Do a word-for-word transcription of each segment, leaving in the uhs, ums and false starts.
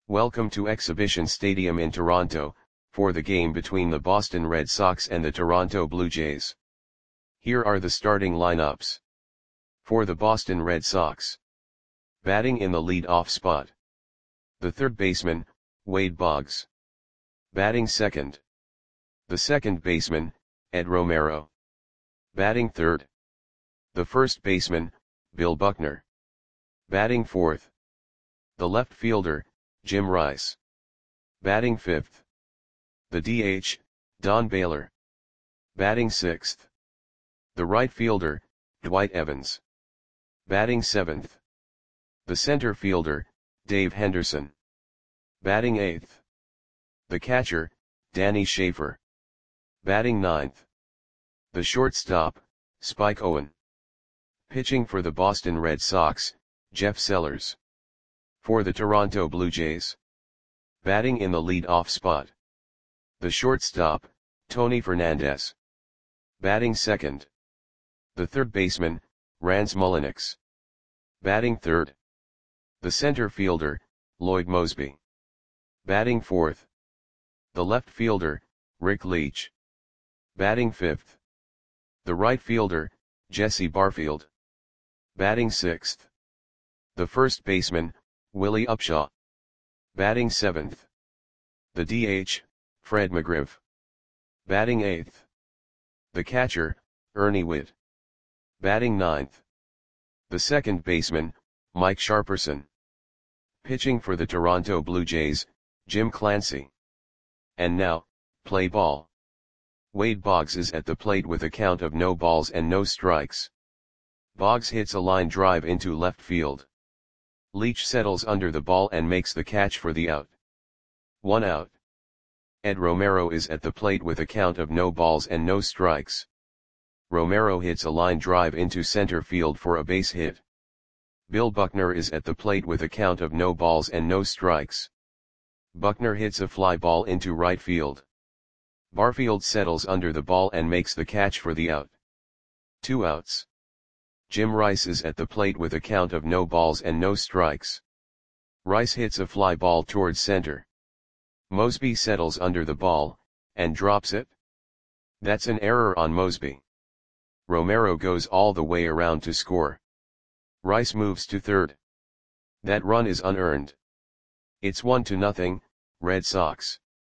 Welcome to Exhibition Stadium in Toronto, for the game between the Boston Red Sox and the Toronto Blue Jays. Here are the starting lineups. For the Boston Red Sox. Batting in the lead-off spot. The third baseman, Wade Boggs. Batting second. The second baseman, Ed Romero. Batting third. The first baseman, Bill Buckner. Batting fourth. The left fielder, Jim Rice. Batting fifth. The D H, Don Baylor. Batting sixth. The right fielder, Dwight Evans. Batting seventh. The center fielder, Dave Henderson. Batting eighth. The catcher, Danny Schaefer. Batting ninth. The shortstop, Spike Owen. Pitching for the Boston Red Sox, Jeff Sellers. For the Toronto Blue Jays. Batting in the lead-off spot. The shortstop, Tony Fernandez. Batting second. The third baseman, Rance Mulliniks. Batting third. The center fielder, Lloyd Moseby. Batting fourth. The left fielder, Rick Leach. Batting fifth. The right fielder, Jesse Barfield. Batting sixth. The first baseman, Willie Upshaw. Batting seventh. The D H, Fred McGriff. Batting eighth. The catcher, Ernie Whitt. Batting ninth. The second baseman, Mike Sharperson. Pitching for the Toronto Blue Jays, Jim Clancy. And now, play ball. Wade Boggs is at the plate with a count of no balls and no strikes. Boggs hits a line drive into left field. Leach settles under the ball and makes the catch for the out. One out. Ed Romero is at the plate with a count of no balls and no strikes. Romero hits a line drive into center field for a base hit. Bill Buckner is at the plate with a count of no balls and no strikes. Buckner hits a fly ball into right field. Barfield settles under the ball and makes the catch for the out. Two outs. Jim Rice is at the plate with a count of no balls and no strikes. Rice hits a fly ball towards center. Moseby settles under the ball, and drops it. That's an error on Moseby. Romero goes all the way around to score. Rice moves to third. That run is unearned. It's one to nothing, Red Sox.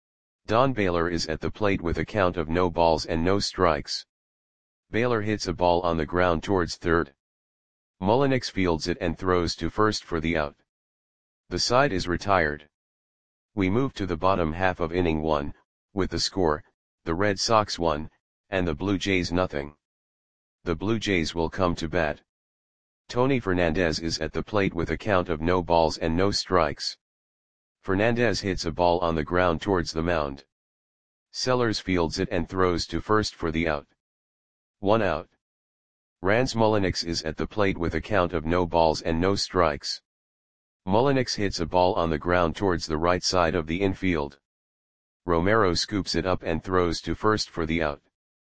Don Baylor is at the plate with a count of no balls and no strikes. Baylor hits a ball on the ground towards third. Mulliniks fields it and throws to first for the out. The side is retired. We move to the bottom half of inning one, with the score, the Red Sox one, and the Blue Jays nothing. The Blue Jays will come to bat. Tony Fernandez is at the plate with a count of no balls and no strikes. Fernandez hits a ball on the ground towards the mound. Sellers fields it and throws to first for the out. One out. Rance Mulliniks is at the plate with a count of no balls and no strikes. Mulliniks hits a ball on the ground towards the right side of the infield. Romero scoops it up and throws to first for the out.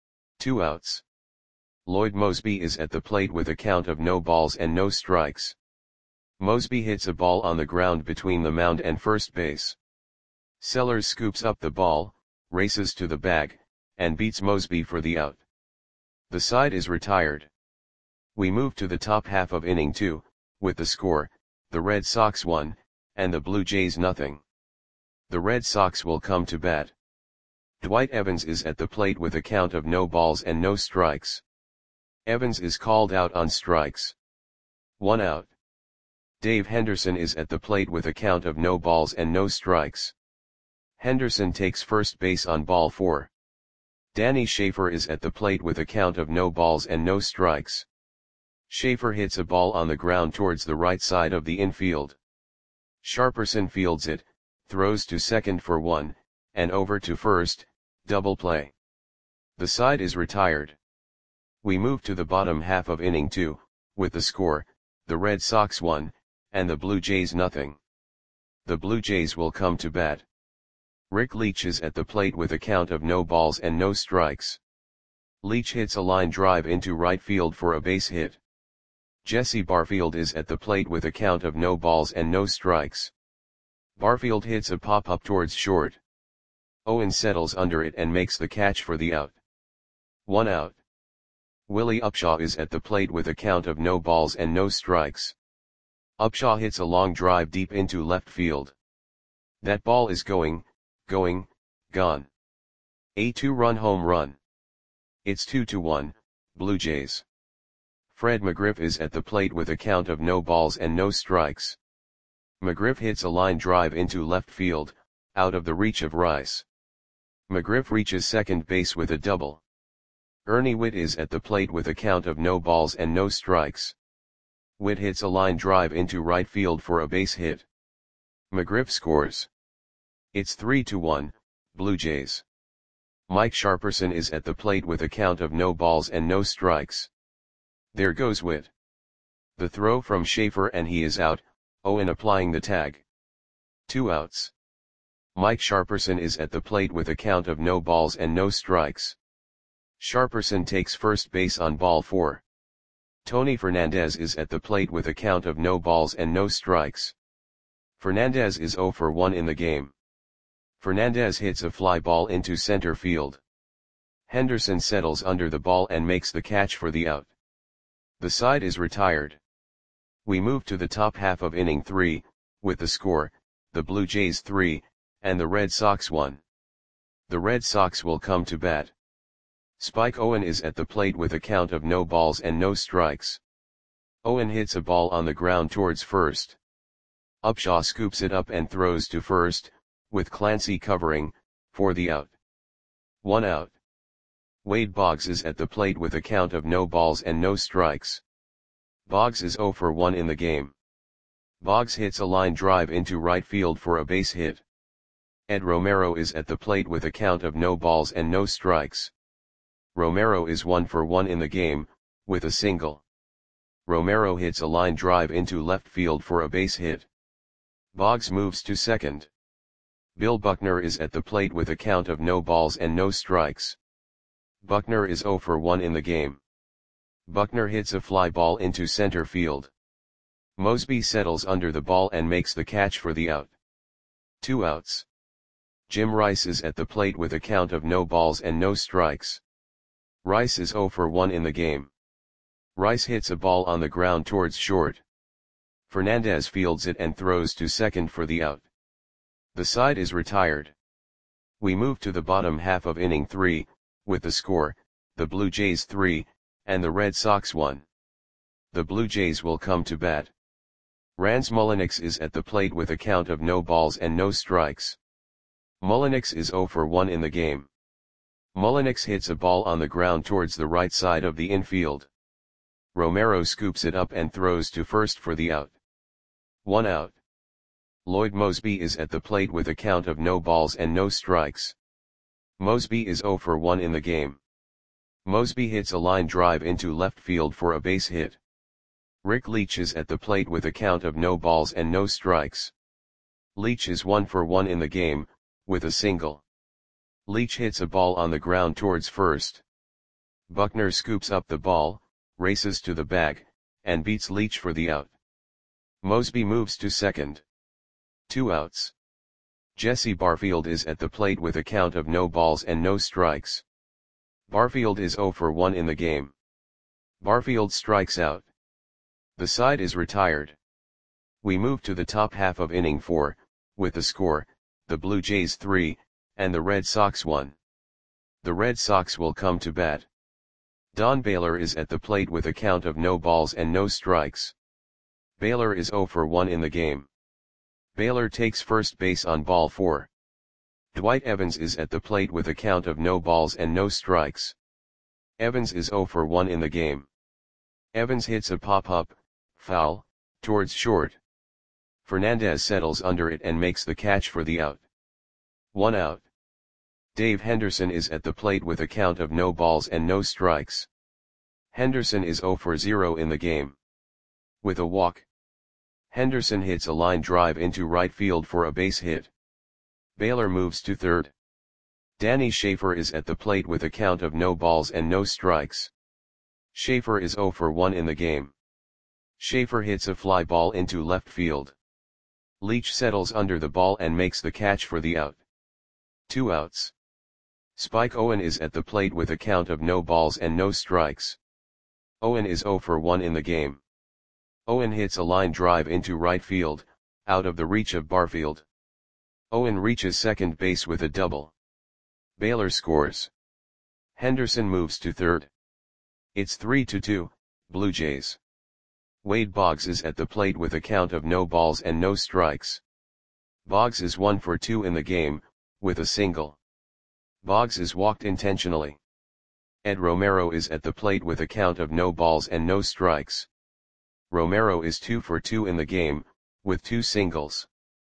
Two outs. Lloyd Moseby is at the plate with a count of no balls and no strikes. Moseby hits a ball on the ground between the mound and first base. Sellers scoops up the ball, races to the bag, and beats Moseby for the out. The side is retired. We move to the top half of inning two, with the score, the Red Sox one, and the Blue Jays nothing. The Red Sox will come to bat. Dwight Evans is at the plate with a count of no balls and no strikes. Evans is called out on strikes. One out. Dave Henderson is at the plate with a count of no balls and no strikes. Henderson takes first base on ball four. Danny Schaefer is at the plate with a count of no balls and no strikes. Schaefer hits a ball on the ground towards the right side of the infield. Sharperson fields it, throws to second for one, and over to first, double play. The side is retired. We move to the bottom half of inning two, with the score, the Red Sox one, and the Blue Jays nothing. The Blue Jays will come to bat. Rick Leach is at the plate with a count of no balls and no strikes. Leach hits a line drive into right field for a base hit. Jesse Barfield is at the plate with a count of no balls and no strikes. Barfield hits a pop-up towards short. Owen settles under it and makes the catch for the out. One out. Willie Upshaw is at the plate with a count of no balls and no strikes. Upshaw hits a long drive deep into left field. That ball is going, going, gone. A two-run home run. It's two to one, Blue Jays. Fred McGriff is at the plate with a count of no balls and no strikes. McGriff hits a line drive into left field, out of the reach of Rice. McGriff reaches second base with a double. Ernie Whitt is at the plate with a count of no balls and no strikes. Whitt hits a line drive into right field for a base hit. McGriff scores. It's three to one, Blue Jays. Mike Sharperson is at the plate with a count of no balls and no strikes. There goes Whitt. The throw from Schaefer and he is out, Owen applying the tag. Two outs. Mike Sharperson is at the plate with a count of no balls and no strikes. Sharperson takes first base on ball four. Tony Fernandez is at the plate with a count of no balls and no strikes. Fernandez is zero for one in the game. Fernandez hits a fly ball into center field. Henderson settles under the ball and makes the catch for the out. The side is retired. We move to the top half of inning three, with the score, the Blue Jays three, and the Red Sox one. The Red Sox will come to bat. Spike Owen is at the plate with a count of no balls and no strikes. Owen hits a ball on the ground towards first. Upshaw scoops it up and throws to first, with Clancy covering, for the out. One out. Wade Boggs is at the plate with a count of no balls and no strikes. Boggs is zero for one in the game. Boggs hits a line drive into right field for a base hit. Ed Romero is at the plate with a count of no balls and no strikes. Romero is one for one in the game, with a single. Romero hits a line drive into left field for a base hit. Boggs moves to second. Bill Buckner is at the plate with a count of no balls and no strikes. Buckner is zero for one in the game. Buckner hits a fly ball into center field. Mosby settles under the ball and makes the catch for the out. Two outs. Jim Rice is at the plate with a count of no balls and no strikes. Rice is zero for one in the game. Rice hits a ball on the ground towards short. Fernandez fields it and throws to second for the out. The side is retired. We move to the bottom half of inning three, with the score, the Blue Jays three, and the Red Sox one. The Blue Jays will come to bat. Rans Mulliniks is at the plate with a count of no balls and no strikes. Mulliniks is zero for one in the game. Mulliniks hits a ball on the ground towards the right side of the infield. Romero scoops it up and throws to first for the out. One out. Lloyd Mosby is at the plate with a count of no balls and no strikes. Mosby is zero for one in the game. Mosby hits a line drive into left field for a base hit. Rick Leach is at the plate with a count of no balls and no strikes. Leach is one for one in the game, with a single. Leach hits a ball on the ground towards first. Buckner scoops up the ball, races to the bag, and beats Leach for the out. Mosby moves to second. Two outs. Jesse Barfield is at the plate with a count of no balls and no strikes. Barfield is zero for one in the game. Barfield strikes out. The side is retired. We move to the top half of inning four, with the score, the Blue Jays three, and the Red Sox one. The Red Sox will come to bat. Don Baylor is at the plate with a count of no balls and no strikes. Baylor is zero for one in the game. Baylor takes first base on ball four. Dwight Evans is at the plate with a count of no balls and no strikes. Evans is zero for one in the game. Evans hits a pop-up, foul, towards short. Fernandez settles under it and makes the catch for the out. One out. Dave Henderson is at the plate with a count of no balls and no strikes. Henderson is zero for zero in the game. With a walk. Henderson hits a line drive into right field for a base hit. Baylor moves to third. Danny Schaefer is at the plate with a count of no balls and no strikes. Schaefer is zero for one in the game. Schaefer hits a fly ball into left field. Leach settles under the ball and makes the catch for the out. Two outs. Spike Owen is at the plate with a count of no balls and no strikes. Owen is oh for one in the game. Owen hits a line drive into right field, out of the reach of Barfield. Owen reaches second base with a double. Baylor scores. Henderson moves to third. It's three to two, Blue Jays. Wade Boggs is at the plate with a count of no balls and no strikes. Boggs is one for two in the game, with a single. Boggs is walked intentionally. Ed Romero is at the plate with a count of no balls and no strikes. Romero is two for two in the game, with two singles.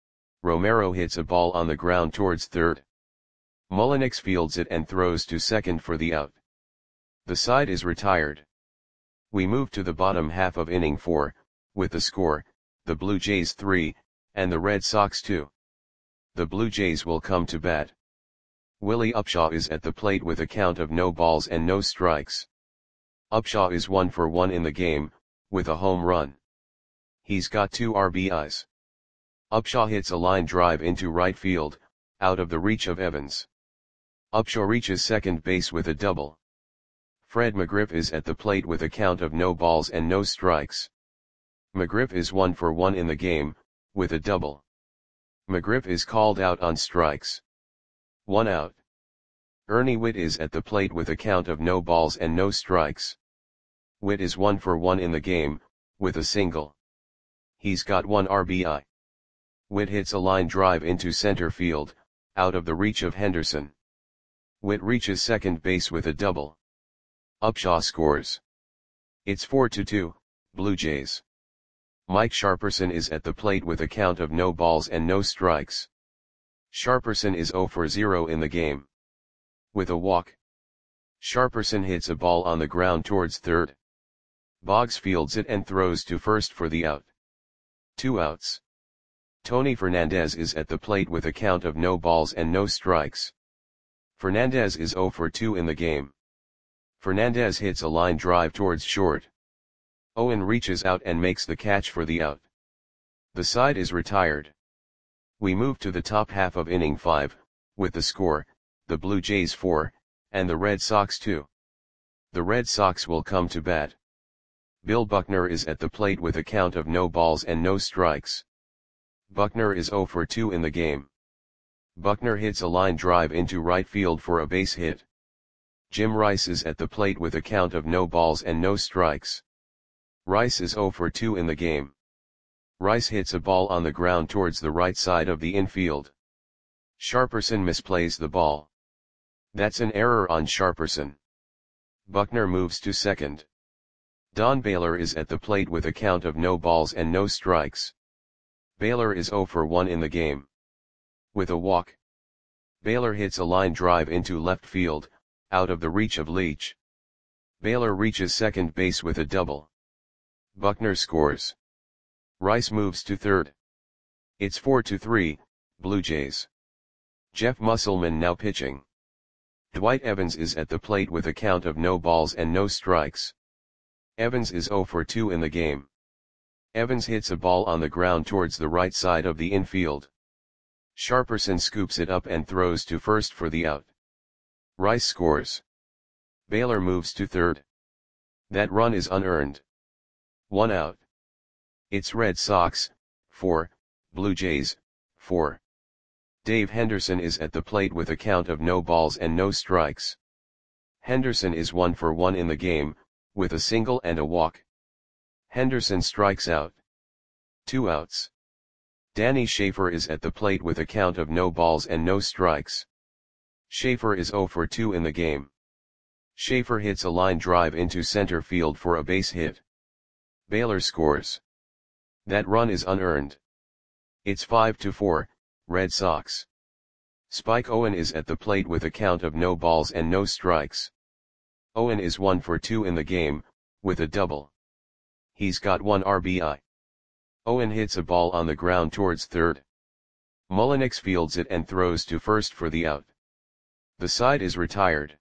Romero hits a ball on the ground towards third. Mullenix fields it and throws to second for the out. The side is retired. We move to the bottom half of inning four, with the score, the Blue Jays three, and the Red Sox two. The Blue Jays will come to bat. Willie Upshaw is at the plate with a count of no balls and no strikes. Upshaw is one for one in the game, with a home run. He's got two R B Is. Upshaw hits a line drive into right field, out of the reach of Evans. Upshaw reaches second base with a double. Fred McGriff is at the plate with a count of no balls and no strikes. McGriff is one for one in the game, with a double. McGriff is called out on strikes. One out. Ernie Whitt is at the plate with a count of no balls and no strikes. Whitt is one for one in the game, with a single. He's got one R B I. Whitt hits a line drive into center field, out of the reach of Henderson. Whitt reaches second base with a double. Upshaw scores. It's four to two, Blue Jays. Mike Sharperson is at the plate with a count of no balls and no strikes. Sharperson is oh for zero in the game. With a walk. Sharperson hits a ball on the ground towards third. Boggs fields it and throws to first for the out. Two outs. Tony Fernandez is at the plate with a count of no balls and no strikes. Fernandez is oh for two in the game. Fernandez hits a line drive towards short. Owen reaches out and makes the catch for the out. The side is retired. We move to the top half of inning five, with the score, the Blue Jays four, and the Red Sox two. The Red Sox will come to bat. Bill Buckner is at the plate with a count of no balls and no strikes. Buckner is oh for two in the game. Buckner hits a line drive into right field for a base hit. Jim Rice is at the plate with a count of no balls and no strikes. Rice is oh for two in the game. Rice hits a ball on the ground towards the right side of the infield. Sharperson misplays the ball. That's an error on Sharperson. Buckner moves to second. Don Baylor is at the plate with a count of no balls and no strikes. Baylor is oh for one in the game. With a walk. Baylor hits a line drive into left field, out of the reach of Leach. Baylor reaches second base with a double. Buckner scores. Rice moves to third. It's four to three, Blue Jays. Jeff Musselman now pitching. Dwight Evans is at the plate with a count of no balls and no strikes. Evans is oh for two in the game. Evans hits a ball on the ground towards the right side of the infield. Sharperson scoops it up and throws to first for the out. Rice scores. Baylor moves to third. That run is unearned. One out. It's Red Sox, four, Blue Jays, four. Dave Henderson is at the plate with a count of no balls and no strikes. Henderson is one for one in the game, with a single and a walk. Henderson strikes out. Two outs. Danny Schaefer is at the plate with a count of no balls and no strikes. Schaefer is oh for two in the game. Schaefer hits a line drive into center field for a base hit. Baylor scores. That run is unearned. It's five to four, Red Sox. Spike Owen is at the plate with a count of no balls and no strikes. Owen is one for two in the game, with a double. He's got one R B I. Owen hits a ball on the ground towards third. Mullenix fields it and throws to first for the out. The side is retired.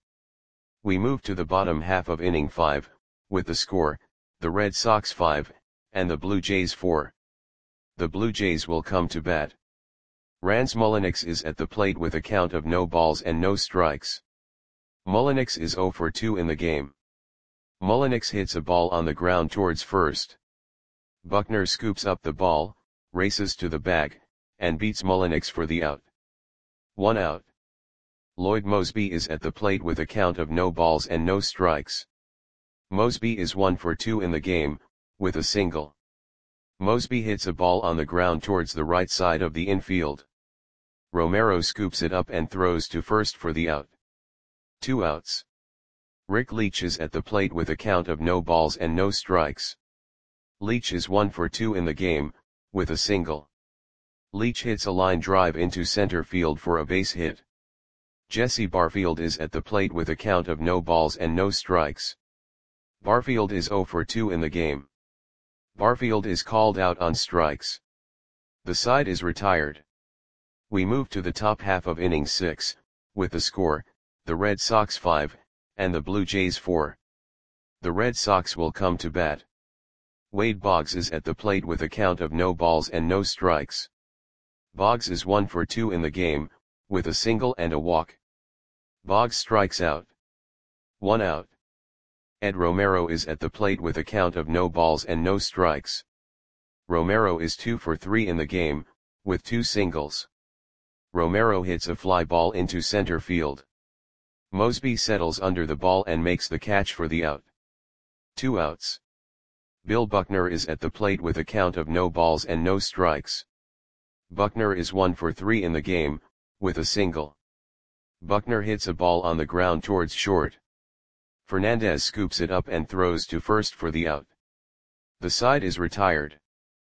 We move to the bottom half of inning five, with the score, the Red Sox five, and the Blue Jays four. the Blue Jays will come to bat. Rans Mulliniks is at the plate with a count of no balls and no strikes. Mulliniks is zero for two in the game. Mulliniks hits a ball on the ground towards first. Buckner scoops up the ball, races to the bag, and beats Mulliniks for the out. One out. Lloyd Moseby is at the plate with a count of no balls and no strikes. Moseby is one for two in the game, with a single. Moseby hits a ball on the ground towards the right side of the infield. Romero scoops it up and throws to first for the out. Two outs. Rick Leach is at the plate with a count of no balls and no strikes. Leach is one for two in the game, with a single. Leach hits a line drive into center field for a base hit. Jesse Barfield is at the plate with a count of no balls and no strikes. Barfield is zero for two in the game. Barfield is called out on strikes. The side is retired. We move to the top half of inning six, with the score, the Red Sox five, and the Blue Jays four. The Red Sox will come to bat. Wade Boggs is at the plate with a count of no balls and no strikes. Boggs is one for two in the game, with a single and a walk. Boggs strikes out. One out. Ed Romero is at the plate with a count of no balls and no strikes. Romero is two for three in the game, with two singles. Romero hits a fly ball into center field. Moseby settles under the ball and makes the catch for the out. Two outs. Bill Buckner is at the plate with a count of no balls and no strikes. Buckner is one for three in the game, with a single. Buckner hits a ball on the ground towards short. Fernandez scoops it up and throws to first for the out. The side is retired.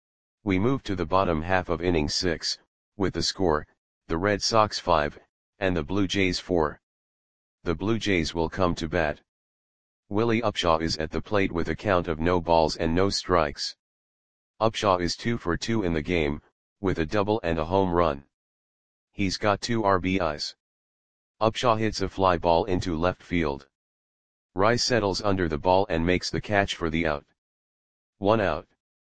We move to the bottom half of inning six, with the score, the Red Sox five, and the Blue Jays four. The Blue Jays will come to bat. Willie Upshaw is at the plate with a count of no balls and no strikes. Upshaw is two for two in the game, with a double and a home run. He's got two R B Is. Upshaw hits a fly ball into left field. Rice settles under the ball and makes the catch for the out. One out.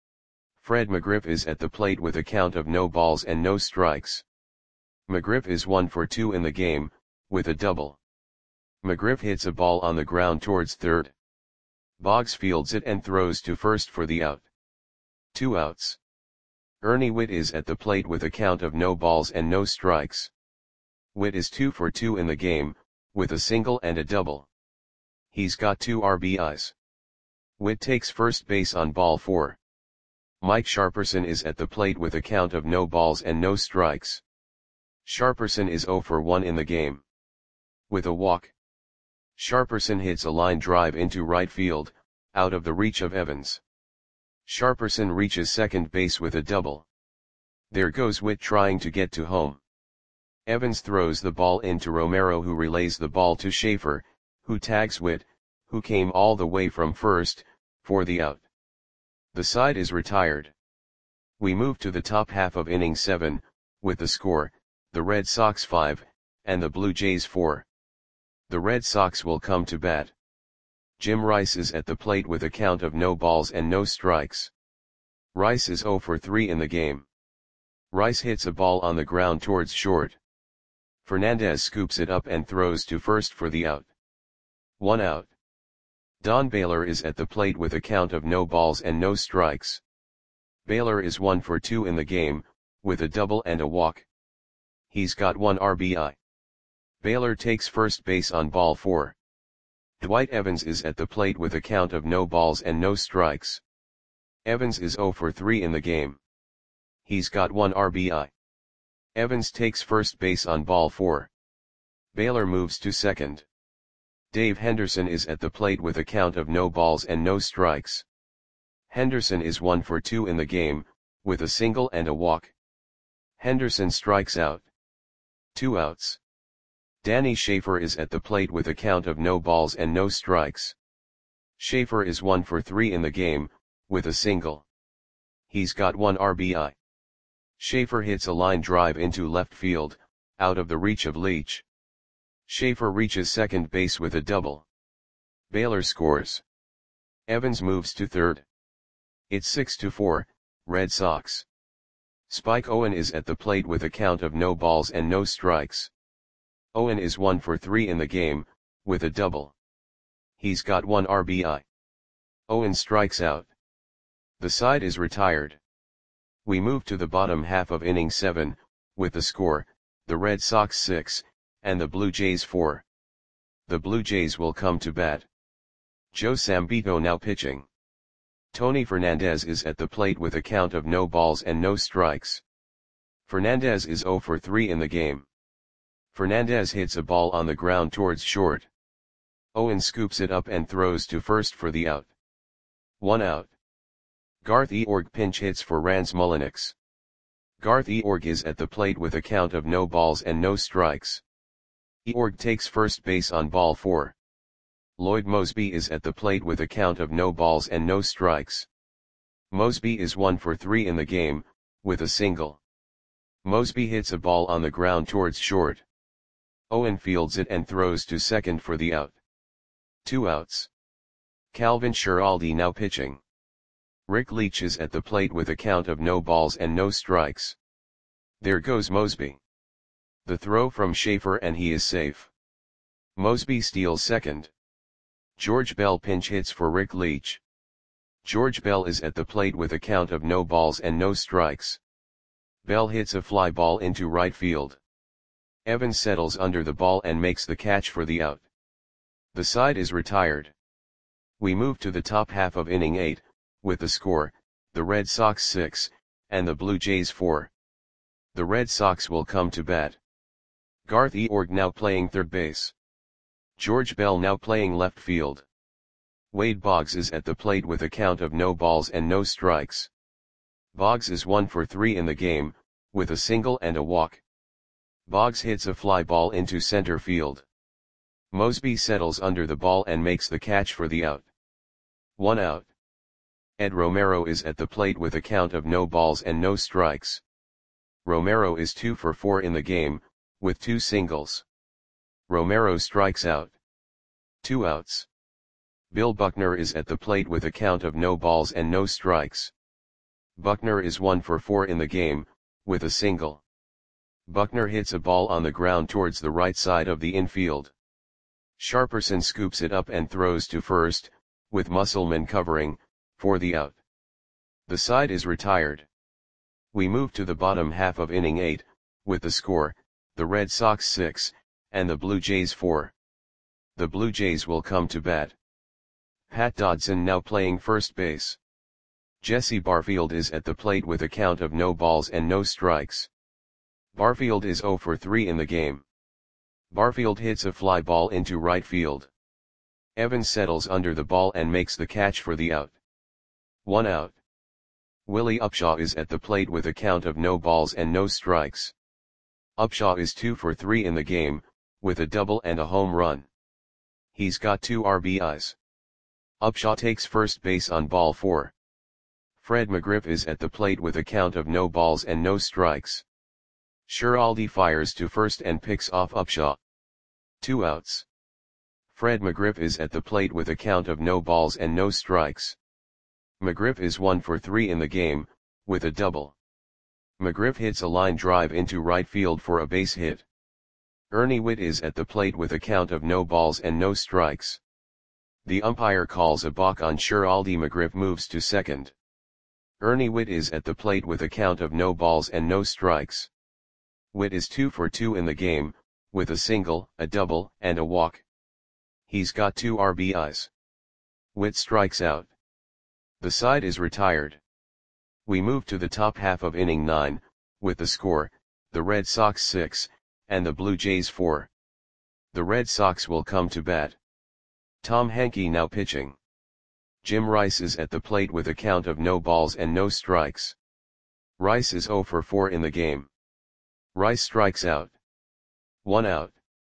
Fred McGriff is at the plate with a count of no balls and no strikes. McGriff is one for two in the game, with a double. McGriff hits a ball on the ground towards third. Boggs fields it and throws to first for the out. Two outs. Ernie Whitt is at the plate with a count of no balls and no strikes. Whitt is two for two in the game, with a single and a double. He's got two R B Is. Whitt takes first base on ball four. Mike Sharperson is at the plate with a count of no balls and no strikes. Sharperson is zero for one in the game. With a walk. Sharperson hits a line drive into right field, out of the reach of Evans. Sharperson reaches second base with a double. There goes Whitt trying to get to home. Evans throws the ball into Romero, who relays the ball to Schaefer, who tags Whitt, who came all the way from first, for the out. The side is retired. We move to the top half of inning seven, with the score, the Red Sox five, and the Blue Jays four. The Red Sox will come to bat. Jim Rice is at the plate with a count of no balls and no strikes. Rice is zero for three in the game. Rice hits a ball on the ground towards short. Fernandez scoops it up and throws to first for the out. One out. Don Baylor is at the plate with a count of no balls and no strikes. Baylor is one for two in the game, with a double and a walk. He's got one R B I. Baylor takes first base on ball four. Dwight Evans is at the plate with a count of no balls and no strikes. Evans is zero for three in the game. He's got one R B I. Evans takes first base on ball four. Baylor moves to second. Dave Henderson is at the plate with a count of no balls and no strikes. Henderson is one for two in the game, with a single and a walk. Henderson strikes out. Two outs. Danny Schaefer is at the plate with a count of no balls and no strikes. Schaefer is one for three in the game, with a single. He's got one R B I. Schaefer hits a line drive into left field, out of the reach of Leach. Schaefer reaches second base with a double. Baylor scores. Evans moves to third. It's six to four, Red Sox. Spike Owen is at the plate with a count of no balls and no strikes. Owen is one for three in the game, with a double. He's got one R B I. Owen strikes out. The side is retired. We move to the bottom half of inning seven, with the score, the Red Sox six, and the Blue Jays four. The Blue Jays will come to bat. Joe Sambito now pitching. Tony Fernandez is at the plate with a count of no balls and no strikes. Fernandez is zero for three in the game. Fernandez hits a ball on the ground towards short. Owen scoops it up and throws to first for the out. One out. Garth Eorg pinch hits for Rans Mulliniks. Garth Eorg is at the plate with a count of no balls and no strikes. Eorg takes first base on ball four. Lloyd Mosby is at the plate with a count of no balls and no strikes. Mosby is one for three in the game, with a single. Mosby hits a ball on the ground towards short. Owen fields it and throws to second for the out. Two outs. Calvin Schiraldi now pitching. Rick Leach is at the plate with a count of no balls and no strikes. There goes Mosby. The throw from Schaefer and he is safe. Mosby steals second. George Bell pinch hits for Rick Leach. George Bell is at the plate with a count of no balls and no strikes. Bell hits a fly ball into right field. Evans settles under the ball and makes the catch for the out. The side is retired. We move to the top half of inning eight, with the score, the Red Sox six, and the Blue Jays four. The Red Sox will come to bat. Garth Eorg now playing third base. George Bell now playing left field. Wade Boggs is at the plate with a count of no balls and no strikes. Boggs is one for three in the game, with a single and a walk. Boggs hits a fly ball into center field. Mosby settles under the ball and makes the catch for the out. One out. Ed Romero is at the plate with a count of no balls and no strikes. Romero is two for four in the game, with two singles. Romero strikes out. Two outs. Bill Buckner is at the plate with a count of no balls and no strikes. Buckner is one for four in the game, with a single. Buckner hits a ball on the ground towards the right side of the infield. Sharperson scoops it up and throws to first, with Musselman covering, for the out. The side is retired. We move to the bottom half of inning eight, with the score, the Red Sox six, and the Blue Jays four. The Blue Jays will come to bat. Pat Dodson now playing first base. Jesse Barfield is at the plate with a count of no balls and no strikes. Barfield is zero for three in the game. Barfield hits a fly ball into right field. Evans settles under the ball and makes the catch for the out. One out. Willie Upshaw is at the plate with a count of no balls and no strikes. Upshaw is two for three in the game, with a double and a home run. He's got two R B Is. Upshaw takes first base on ball four. Fred McGriff is at the plate with a count of no balls and no strikes. Schiraldi fires to first and picks off Upshaw. Two outs. Fred McGriff is at the plate with a count of no balls and no strikes. McGriff is one for three in the game, with a double. McGriff hits a line drive into right field for a base hit. Ernie Whitt is at the plate with a count of no balls and no strikes. The umpire calls a balk on Schiraldi. McGriff moves to second. Ernie Whitt is at the plate with a count of no balls and no strikes. Whitt is two for two in the game, with a single, a double, and a walk. He's got two R B Is. Whitt strikes out. The side is retired. We move to the top half of inning nine, with the score, the Red Sox six, and the Blue Jays four. The Red Sox will come to bat. Tom Henke now pitching. Jim Rice is at the plate with a count of no balls and no strikes. Rice is zero for four in the game. Rice strikes out. One out.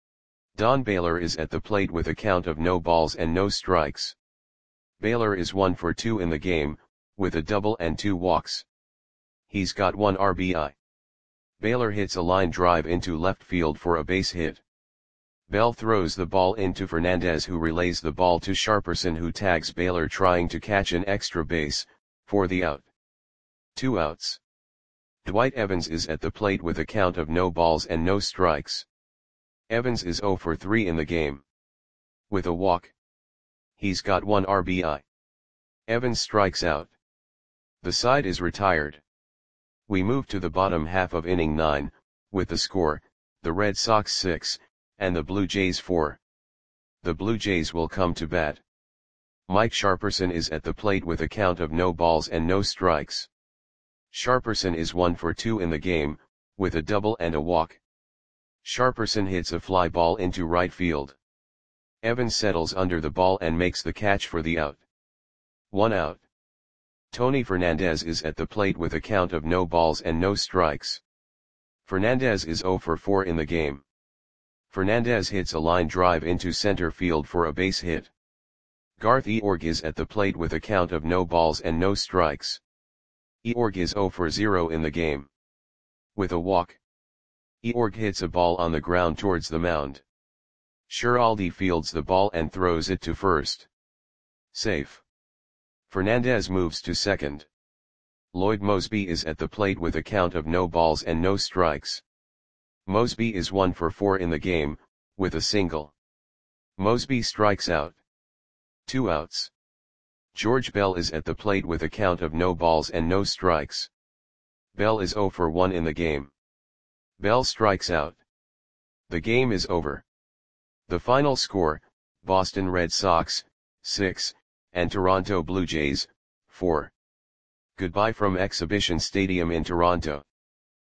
Don Baylor is at the plate with a count of no balls and no strikes. Baylor is one for two in the game, with a double and two walks. He's got one R B I. Baylor hits a line drive into left field for a base hit. Bell throws the ball into Fernandez, who relays the ball to Sharperson, who tags Baylor trying to catch an extra base, for the out. Two outs. Dwight Evans is at the plate with a count of no balls and no strikes. Evans is zero for three in the game. With a walk. He's got one R B I. Evans strikes out. The side is retired. We move to the bottom half of inning nine, with the score, the Red Sox six, and the Blue Jays four. The Blue Jays will come to bat. Mike Sharperson is at the plate with a count of no balls and no strikes. Sharperson is one for two in the game, with a double and a walk. Sharperson hits a fly ball into right field. Evans settles under the ball and makes the catch for the out. One out. Tony Fernandez is at the plate with a count of no balls and no strikes. Fernandez is zero for four in the game. Fernandez hits a line drive into center field for a base hit. Garth Eorg is at the plate with a count of no balls and no strikes. Eorg is zero for zero in the game. With a walk. Eorg hits a ball on the ground towards the mound. Schiraldi fields the ball and throws it to first. Safe. Fernandez moves to second. Lloyd Moseby is at the plate with a count of no balls and no strikes. Moseby is one for four in the game, with a single. Moseby strikes out. Two outs. George Bell is at the plate with a count of no balls and no strikes. Bell is zero for one in the game. Bell strikes out. The game is over. The final score, Boston Red Sox, six, and Toronto Blue Jays, four. Goodbye from Exhibition Stadium in Toronto.